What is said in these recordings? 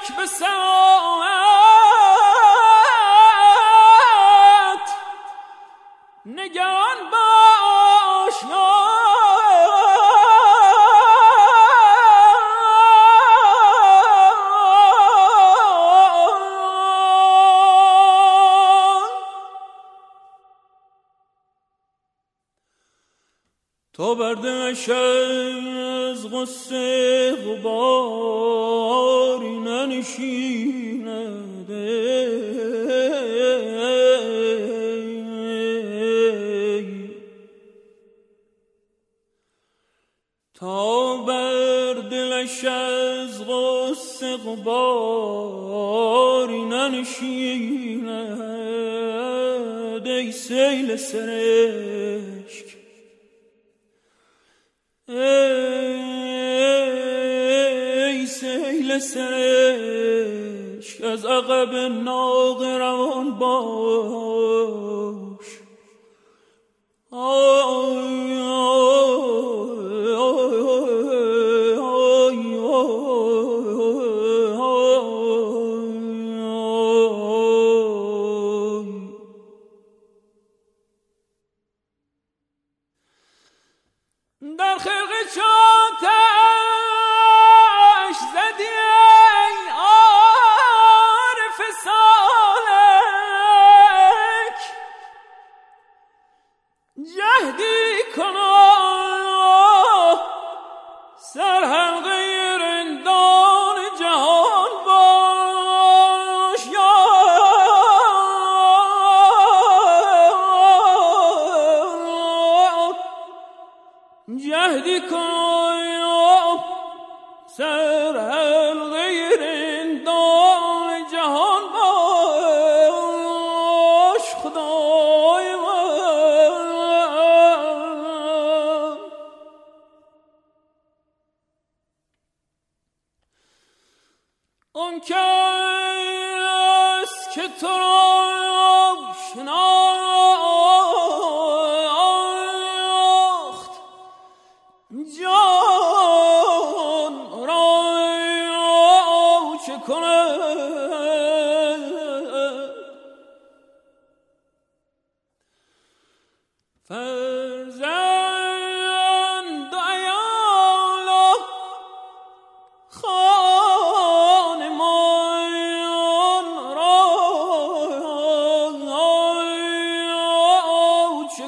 به ساعت نگران باش تا بر دلش از غصه غباری ننشیند تا بر دلش از غصه غباری ننشیند ای سیل سرشک ای سیل سرشک از عقب ناقه روان باش در خلق چاتش زدی ای عارف سالک جهدی کنا سر حلقه رندان جهان باش جهدی کن سر حلقه رندان جهان باش خدای من آن کس که تو را شناخت جان را چه کند فرزند و عیال و خانمان را چه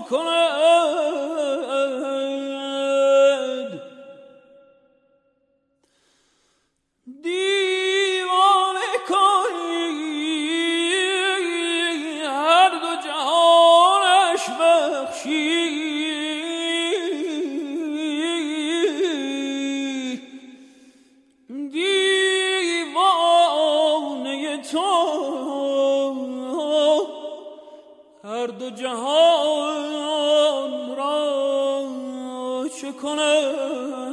کند دیوانه کنی هر دو جهانش بخشی دیوانه تو هر دو جهان را چه کند